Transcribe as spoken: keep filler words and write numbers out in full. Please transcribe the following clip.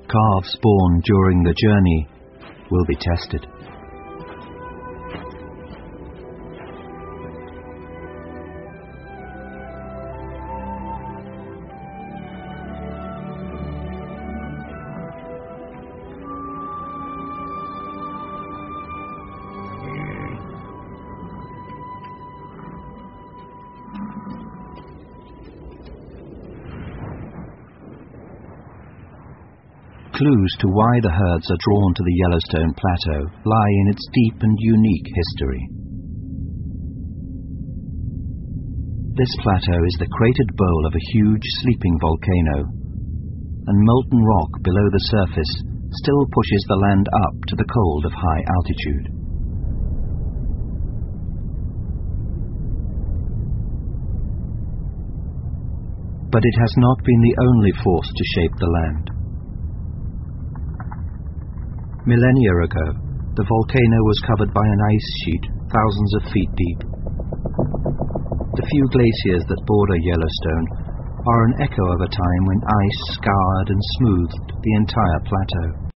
calves born during the journey will be tested. Clues to why the herds are drawn to the Yellowstone Plateau lie in its deep and unique history. This plateau is the cratered bowl of a huge sleeping volcano, and molten rock below the surface still pushes the land up to the cold of high altitude. But it has not been the only force to shape the land. Millennia ago, the volcano was covered by an ice sheet thousands of feet deep. The few glaciers that border Yellowstone are an echo of a time when ice scoured and smoothed the entire plateau.